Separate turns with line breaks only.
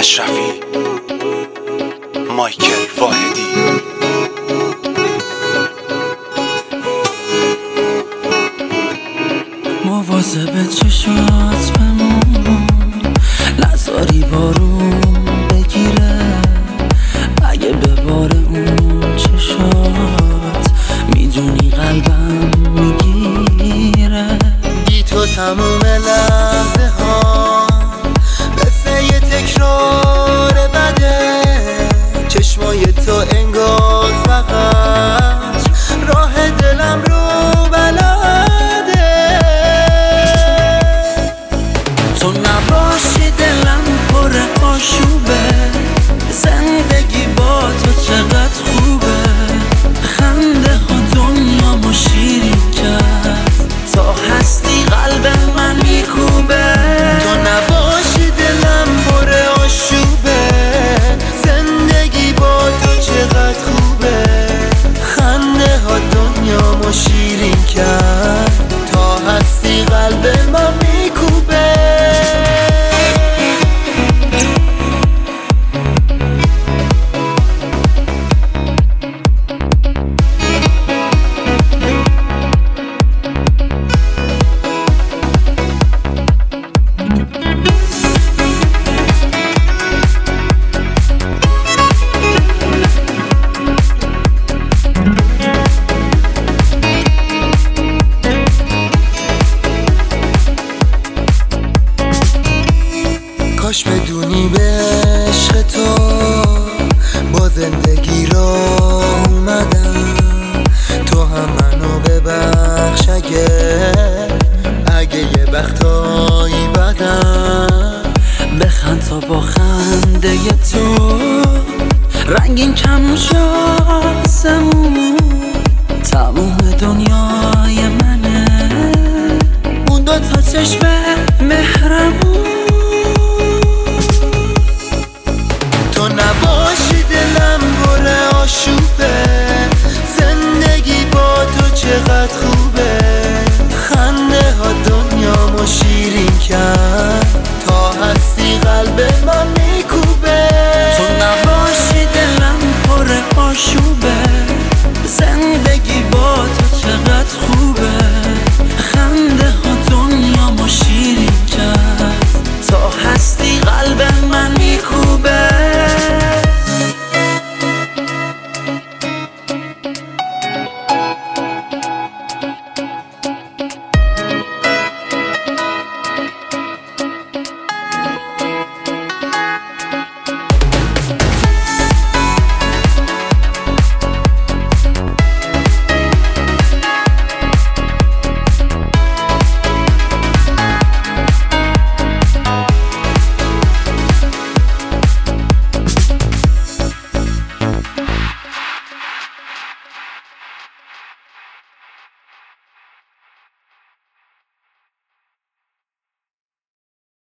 اشرفی، مایکل واحدی.
مواظب چشات بمون، نذاری بارون بگیره. اگه بباره اون چشات، میدونی قلبم میگیره.
بی تو تموم لحظه ها مثل یه تکرار بده. چشمای تو انگار فقط راه دلم رو بلده.
تو نباشی دلم پر آشوبه. زندگی با تو چقدر خوبه. خنده ها دنیامو شیرین کرد. تا هستی قلب من میکوبه.
تو نباشی دلم پر آشوبه. زندگی با تو چقدر خوبه. خنده ها دنیامو شیرین کرد. تا هستی قلب من میکوبه. کاش بدونی به عشق تو با زندگی را اومدم. تو هم منو ببخش اگه یه وقتایی بدم.
بخند تا با خنده تو رنگین کم شاسمون. تموم دنیای منه اون دوتا چشم